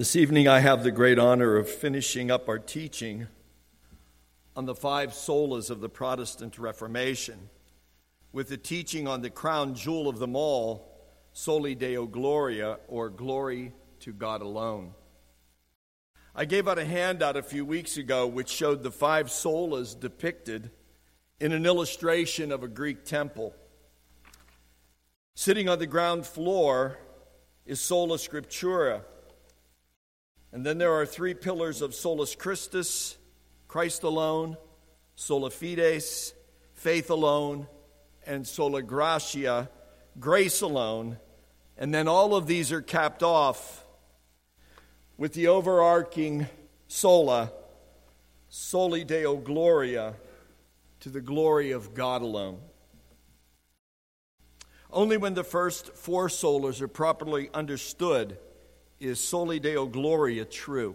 This evening I have the great honor of finishing up our teaching on the five solas of the Protestant Reformation with the teaching on the crown jewel of them all, Soli Deo Gloria, or Glory to God Alone. I gave out a handout a few weeks ago which showed the five solas depicted in an illustration of a Greek temple. Sitting on the ground floor is Sola Scriptura. And then there are three pillars of Solus Christus, Christ alone, Sola Fides, faith alone, and Sola Gratia, grace alone. And then all of these are capped off with the overarching sola, Soli Deo Gloria, to the glory of God alone. Only when the first four solas are properly understood is Soli Deo Gloria true.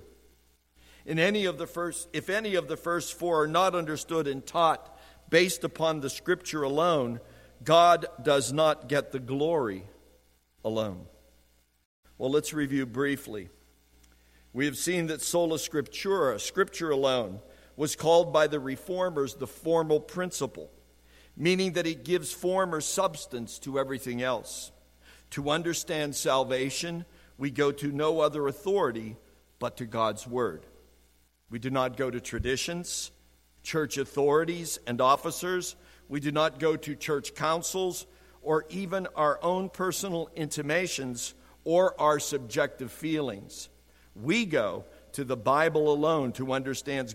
If any of the first four are not understood and taught based upon the Scripture alone, God does not get the glory alone. Well, let's review briefly. We have seen that Sola Scriptura, Scripture alone, was called by the Reformers the formal principle, meaning that it gives form or substance to everything else. To understand salvation, we go to no other authority but to God's Word. We do not go to traditions, church authorities and officers. We do not go to church councils or even our own personal intimations or our subjective feelings. We go to the Bible alone to understand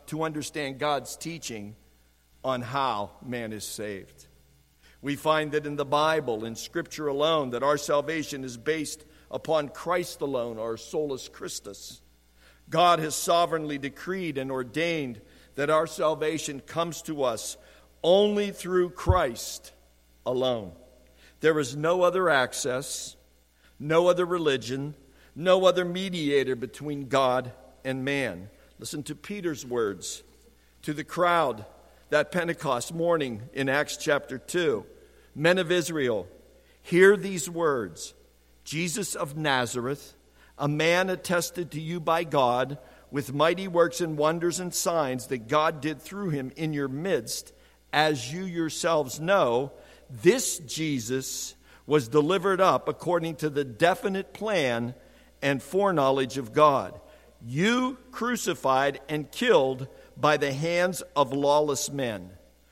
God's teaching on how man is saved. We find that in the Bible, in Scripture alone, that our salvation is based upon Christ alone, or Solus Christus. God has sovereignly decreed and ordained that our salvation comes to us only through Christ alone. There is no other access, no other religion, no other mediator between God and man. Listen to Peter's words to the crowd that Pentecost morning in Acts chapter 2. Men of Israel, hear these words. Jesus of Nazareth, a man attested to you by God with mighty works and wonders and signs that God did through him in your midst, as you yourselves know, this Jesus was delivered up according to the definite plan and foreknowledge of God. You crucified and killed by the hands of lawless men.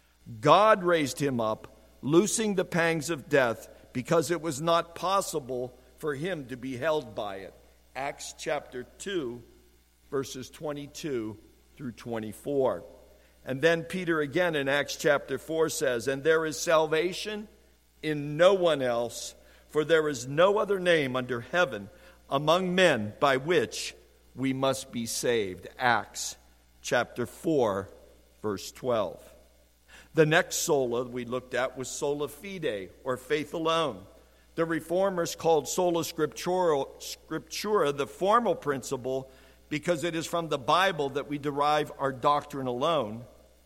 God raised him up, loosing the pangs of death, because it was not possible for him to be held by it. Acts chapter 2, verses 22 through 24. And then Peter again in Acts chapter 4 says, and there is salvation in no one else, for there is no other name under heaven among men by which we must be saved. Acts chapter 4, verse 12. The next sola we looked at was sola fide, or faith alone. The Reformers called Sola Scriptura the formal principle because it is from the Bible that we derive our doctrine alone.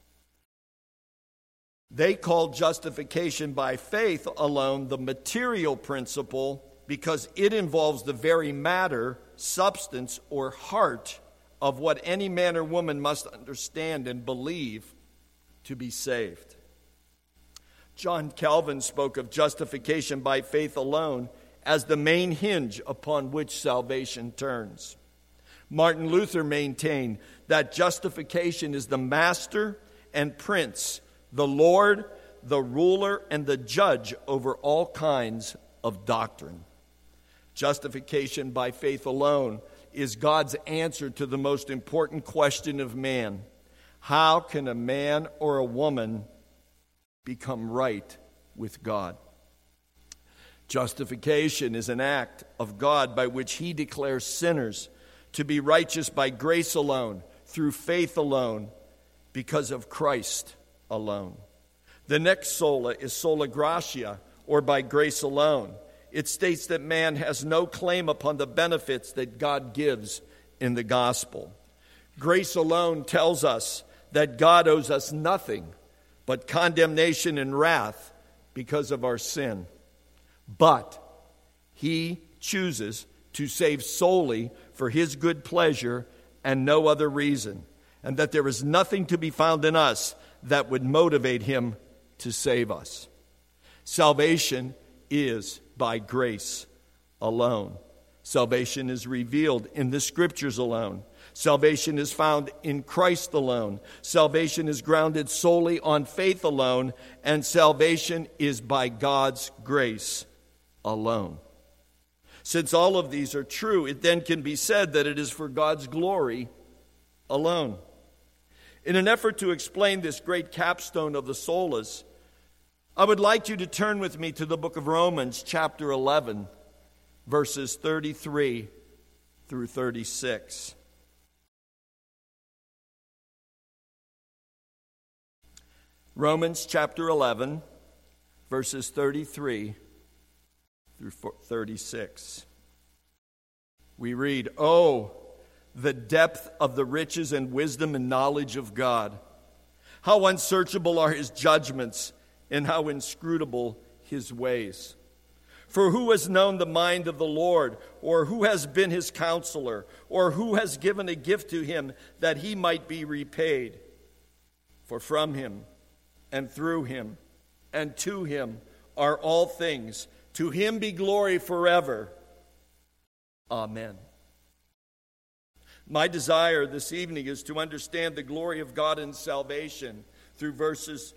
They called justification by faith alone the material principle because it involves the very matter, substance, or heart of what any man or woman must understand and believe to be saved. John Calvin spoke of justification by faith alone as the main hinge upon which salvation turns. Martin Luther maintained that justification is the master and prince, the Lord, the ruler, and the judge over all kinds of doctrine. Justification by faith alone is God's answer to the most important question of man. How can a man or a woman become right with God? Justification is an act of God by which he declares sinners to be righteous by grace alone, through faith alone, because of Christ alone. The next sola is sola gratia, or by grace alone. It states that man has no claim upon the benefits that God gives in the gospel. Grace alone tells us that God owes us nothing but condemnation and wrath because of our sin. But he chooses to save solely for his good pleasure and no other reason, and that there is nothing to be found in us that would motivate him to save us. Salvation is by grace alone. Salvation is revealed in the Scriptures alone. Salvation is found in Christ alone. Salvation is grounded solely on faith alone, and salvation is by God's grace alone. Since all of these are true, it then can be said that it is for God's glory alone. In an effort to explain this great capstone of the solas, I would like you to turn with me to the book of Romans, chapter 11, verses 33 through 36. Romans chapter 11, verses 33 through 36. We read, "Oh, the depth of the riches and wisdom and knowledge of God! How unsearchable are his judgments, and how inscrutable his ways! For who has known the mind of the Lord, or who has been his counselor, or who has given a gift to him that he might be repaid? For from him, and through him, and to him are all things. To him be glory forever. Amen." My desire this evening is to understand the glory of God in salvation through verse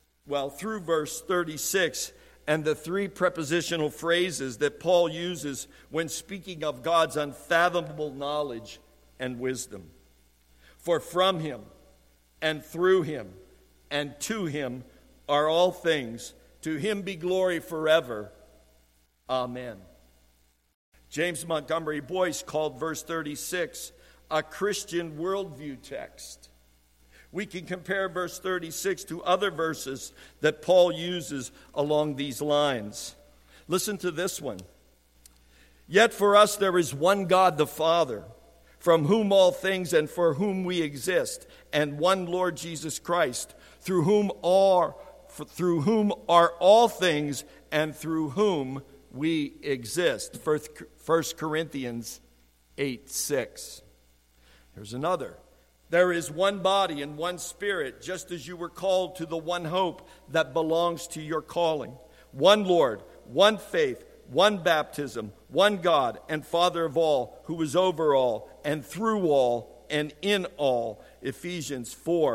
36 and the three prepositional phrases that Paul uses when speaking of God's unfathomable knowledge and wisdom. For from him, and through him, and to him are all things. To him be glory forever. Amen. James Montgomery Boyce called verse 36 a Christian worldview text. We can compare verse 36 to other verses that Paul uses along these lines. Listen to this one. "Yet for us there is one God the Father, from whom all things and for whom we exist, and one Lord Jesus Christ, through whom are all things and through whom we exist." 1 Corinthians 8:6. Here's another. "There is one body and one Spirit, just as you were called to the one hope that belongs to your calling. One Lord, one faith, one baptism, one God and Father of all, who is over all and through all and in all." Ephesians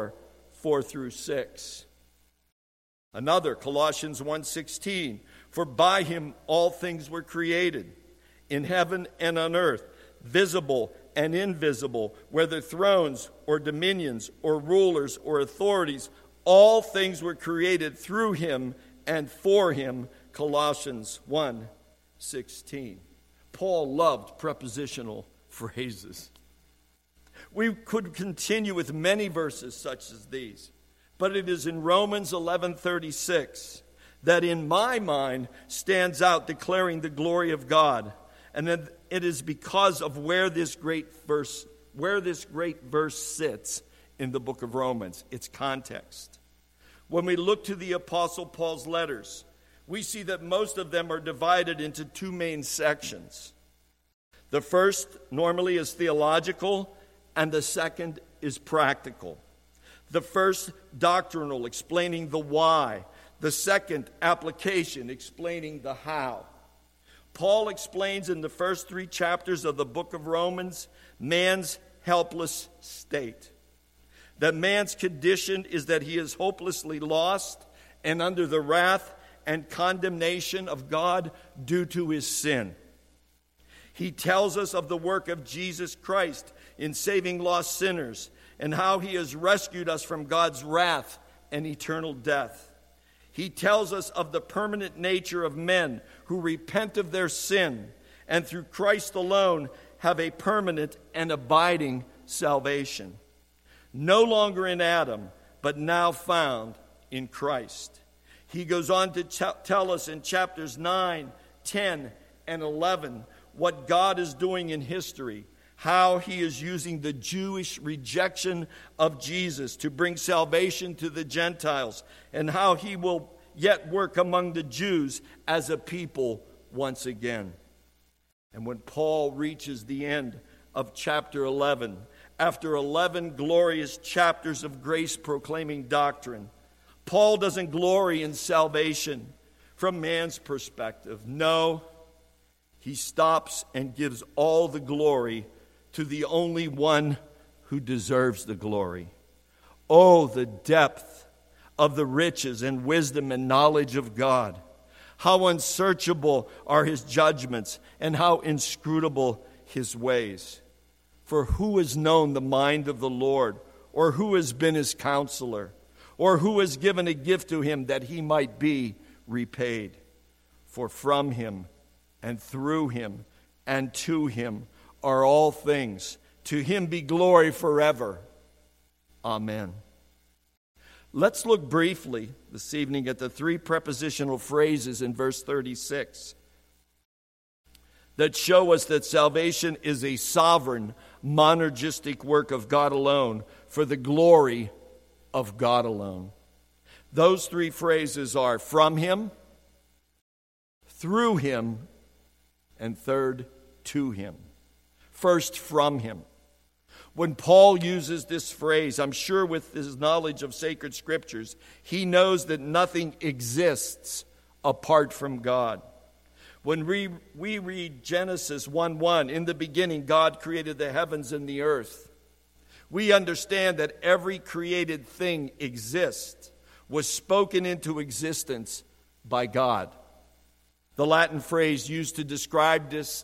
4:4-6. Another, Colossians 1:16. "For by him all things were created, in heaven and on earth, visible and invisible, whether thrones or dominions or rulers or authorities, all things were created through him and for him." Colossians 1:16. Paul loved prepositional phrases. We could continue with many verses such as these, but it is in Romans 11:36 that in my mind stands out declaring the glory of God. And it is because of where this great verse sits in the book of Romans, its context. When we look to the Apostle Paul's letters, we see that most of them are divided into two main sections. The first normally is theological, and the second is practical. The first, doctrinal, explaining the why. The second, application, explaining the how. Paul explains in the first 3 chapters of the book of Romans man's helpless state. That man's condition is that he is hopelessly lost and under the wrath and condemnation of God due to his sin. He tells us of the work of Jesus Christ in saving lost sinners and how he has rescued us from God's wrath and eternal death. He tells us of the permanent nature of men who repent of their sin and through Christ alone have a permanent and abiding salvation. No longer in Adam, but now found in Christ. He goes on to tell us in chapters 9, 10, and 11 what God is doing in history, how he is using the Jewish rejection of Jesus to bring salvation to the Gentiles, and how he will yet work among the Jews as a people once again. And when Paul reaches the end of chapter 11, after 11 glorious chapters of grace-proclaiming doctrine, Paul doesn't glory in salvation from man's perspective. No, he stops and gives all the glory to the only one who deserves the glory. Oh, the depth of the riches and wisdom and knowledge of God. How unsearchable are his judgments, and how inscrutable his ways. For who has known the mind of the Lord, or who has been his counselor, or who has given a gift to him that he might be repaid? For from him, and through him, and to him are all things. To him be glory forever. Amen. Let's look briefly this evening at the three prepositional phrases in verse 36 that show us that salvation is a sovereign, monergistic work of God alone for the glory of God alone. Those three phrases are from him, through him, and third, to him. First, from him. When Paul uses this phrase, I'm sure with his knowledge of sacred scriptures, he knows that nothing exists apart from God. When we read Genesis 1:1, in the beginning God created the heavens and the earth, we understand that every created thing exists, was spoken into existence by God. The Latin phrase used to describe this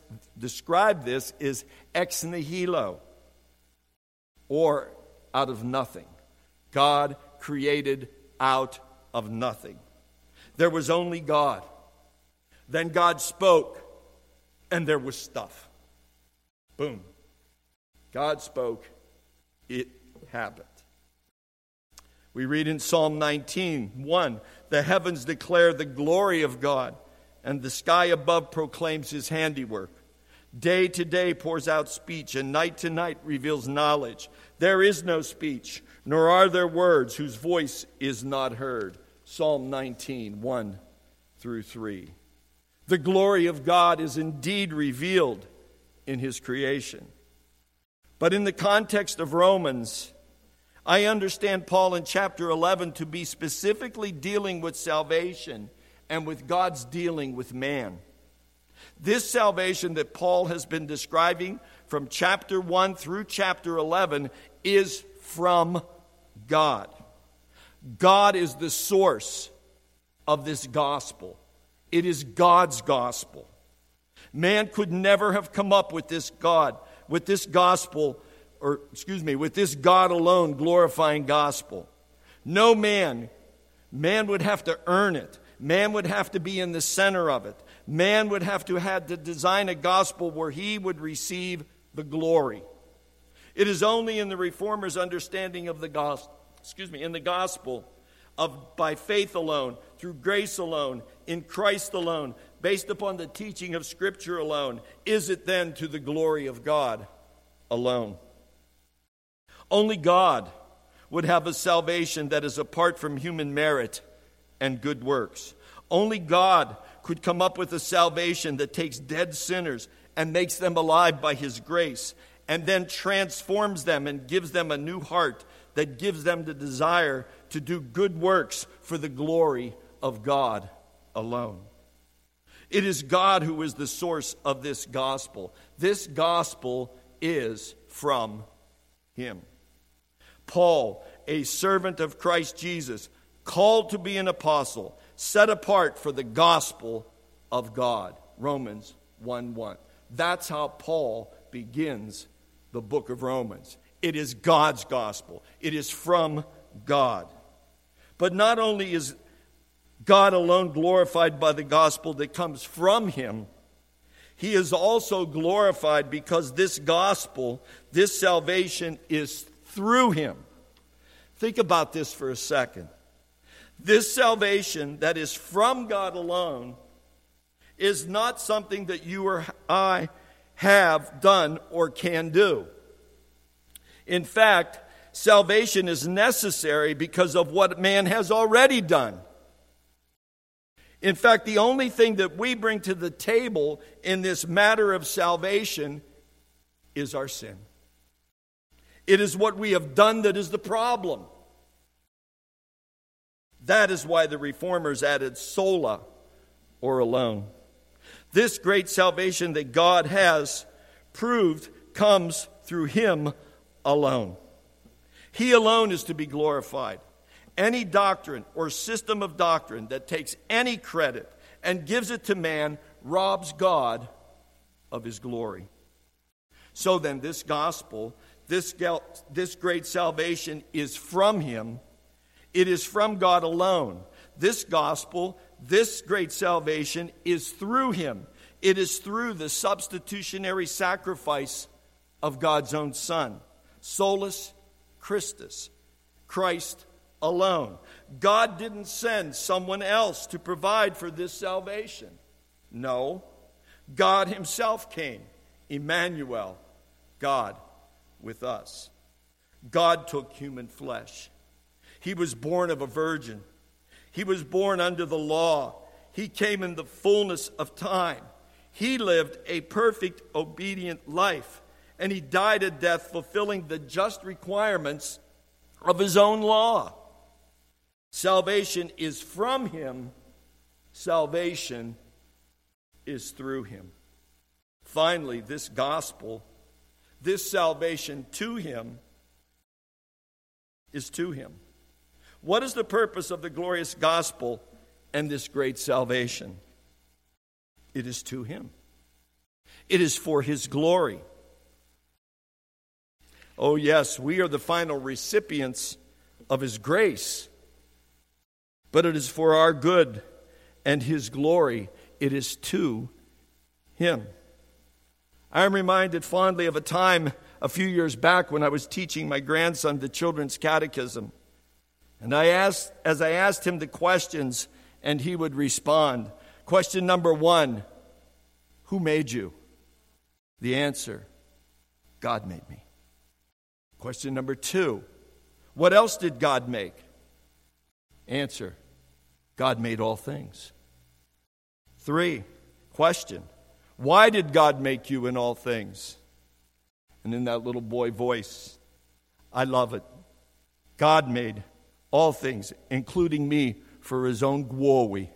is ex nihilo, or out of nothing. God created out of nothing. There was only God. Then God spoke, and there was stuff. Boom. God spoke, it happened. We read in Psalm 19:1, the heavens declare the glory of God, and the sky above proclaims his handiwork. Day to day pours out speech, and night to night reveals knowledge. There is no speech, nor are there words whose voice is not heard. Psalm 19:1-3. The glory of God is indeed revealed in his creation. But in the context of Romans, I understand Paul in chapter 11 to be specifically dealing with salvation and with God's dealing with man. This salvation that Paul has been describing from chapter 1 through chapter 11 is from God. God is the source of this gospel. It is God's gospel. Man could never have come up with this God alone glorifying gospel. No man would have to earn it. Man would have to be in the center of it. Man would have to design a gospel where he would receive the glory. It is only in the Reformers' understanding of the gospel, of by faith alone, through grace alone, in Christ alone, based upon the teaching of Scripture alone, is it then to the glory of God alone. Only God would have a salvation that is apart from human merit and good works. Only God could come up with a salvation that takes dead sinners and makes them alive by his grace, and then transforms them and gives them a new heart that gives them the desire to do good works for the glory of God alone. It is God who is the source of this gospel. This gospel is from him. Paul, a servant of Christ Jesus, called to be an apostle, set apart for the gospel of God. Romans 1:1. That's how Paul begins the book of Romans. It is God's gospel. It is from God. But not only is God alone glorified by the gospel that comes from him, he is also glorified because this gospel, this salvation, is through him. Think about this for a second. This salvation that is from God alone is not something that you or I have done or can do. In fact, salvation is necessary because of what man has already done. In fact, the only thing that we bring to the table in this matter of salvation is our sin. It is what we have done that is the problem. That is why the Reformers added sola, or alone. This great salvation that God has proved comes through Him alone. He alone is to be glorified. Any doctrine or system of doctrine that takes any credit and gives it to man robs God of His glory. So then, this gospel, this great salvation is from Him. It is from God alone. This gospel, this great salvation is through Him. It is through the substitutionary sacrifice of God's own Son. Solus Christus, Christ alone. God didn't send someone else to provide for this salvation. No, God Himself came. Emmanuel, God with us. God took human flesh. He was born of a virgin. He was born under the law. He came in the fullness of time. He lived a perfect, obedient life. And He died a death fulfilling the just requirements of His own law. Salvation is from Him. Salvation is through Him. Finally, this gospel, this salvation to Him, is to Him. What is the purpose of the glorious gospel and this great salvation? It is to Him. It is for His glory. Oh yes, we are the final recipients of His grace, but it is for our good and His glory. It is to Him. I am reminded fondly of a time a few years back when I was teaching my grandson the children's catechism. And as I asked him the questions, and he would respond. Question number 1, who made you? The answer, God made me. Question number 2, what else did God make? Answer, God made all things. 3, question, why did God make you in all things? And in that little boy voice, I love it. God made all things, including me, for His own glory.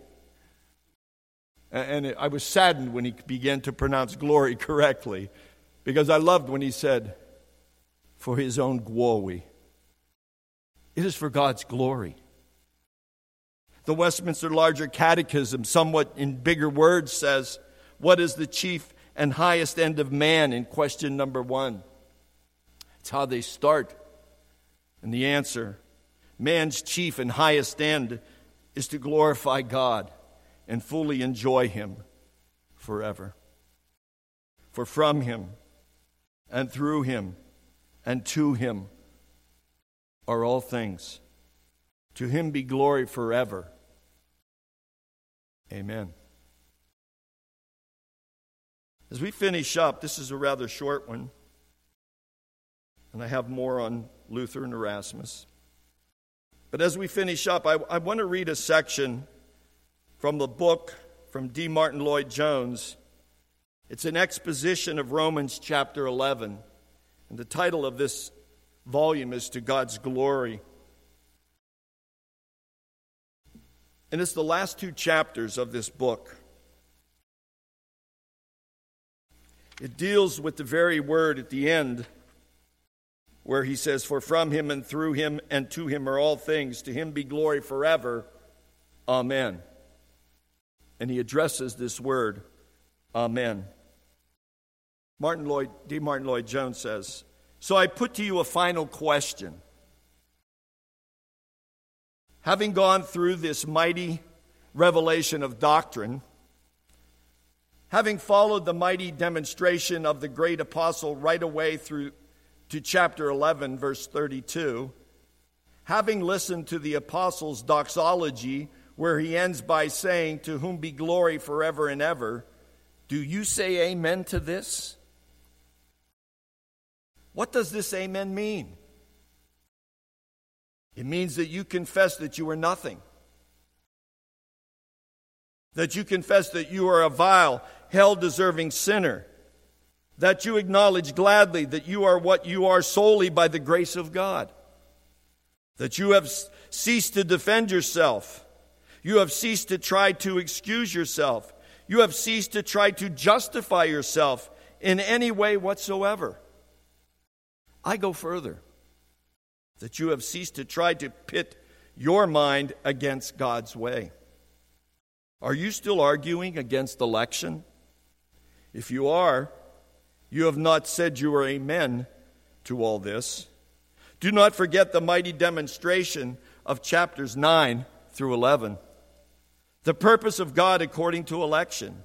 And I was saddened when he began to pronounce glory correctly, because I loved when he said, for His own glory. It is for God's glory. The Westminster Larger Catechism, somewhat in bigger words, says, what is the chief and highest end of man in question number 1? It's how they start. And the answer, man's chief and highest end is to glorify God and fully enjoy Him forever. For from Him and through Him and to Him are all things. To Him be glory forever. Amen. As we finish up, this is a rather short one, and I have more on Luther and Erasmus. But as we finish up, I want to read a section from the book from D. Martin Lloyd-Jones. It's an exposition of Romans chapter 11, and the title of this volume is To God's Glory. And it's the last 2 chapters of this book. It deals with the very word at the end where he says, for from Him and through Him and to Him are all things. To Him be glory forever. Amen. And he addresses this word, Amen. D. Martin Lloyd-Jones says, so I put to you a final question. Having gone through this mighty revelation of doctrine, having followed the mighty demonstration of the great apostle right away through to chapter 11, verse 32, having listened to the apostle's doxology, where he ends by saying, to whom be glory forever and ever, do you say amen to this? What does this amen mean? It means that you confess that you are nothing. that you confess that you are a vile, hell-deserving sinner, that you acknowledge gladly that you are what you are solely by the grace of God, that you have ceased to defend yourself, you have ceased to try to excuse yourself, you have ceased to try to justify yourself in any way whatsoever. I go further, that you have ceased to try to pit your mind against God's way. Are you still arguing against election? If you are, you have not said your amen to all this. Do not forget the mighty demonstration of chapters 9 through 11. The purpose of God according to election.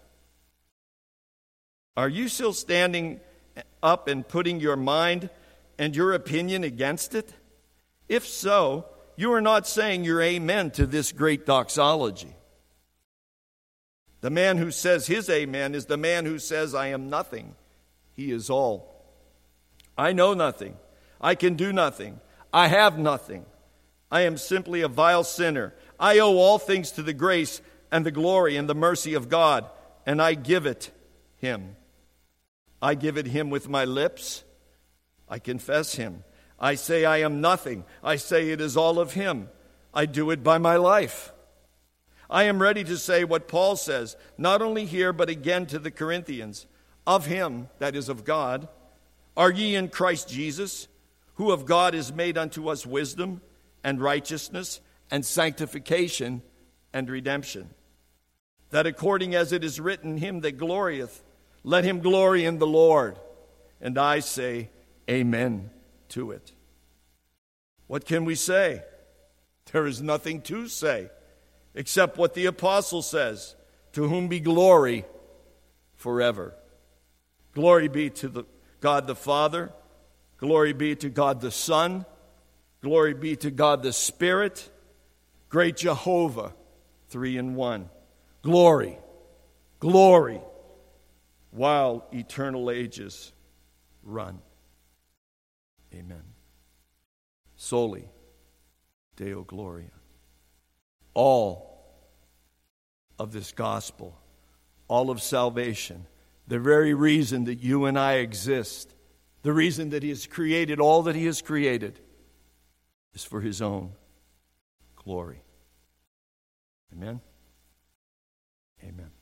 Are you still standing up and putting your mind and your opinion against it? If so, you are not saying your amen to this great doxology. The man who says his amen is the man who says, I am nothing. He is all. I know nothing. I can do nothing. I have nothing. I am simply a vile sinner. I owe all things to the grace and the glory and the mercy of God, and I give it Him. I give it Him with my lips. I confess Him. I say I am nothing. I say it is all of Him. I do it by my life. I am ready to say what Paul says, not only here but again to the Corinthians. Of Him, that is of God, are ye in Christ Jesus, who of God is made unto us wisdom and righteousness and sanctification and redemption. That according as it is written, him that glorieth, let him glory in the Lord. And I say, amen to it. What can we say? There is nothing to say, except what the apostle says, to whom be glory forever. Glory be to God the Father. Glory be to God the Son. Glory be to God the Spirit. Great Jehovah, 3 in 1. Glory, glory, while eternal ages run. Amen. Soli Deo Gloria. All of this gospel, all of salvation, the very reason that you and I exist, the reason that He has created all that He has created, is for His own glory. Amen? Amen.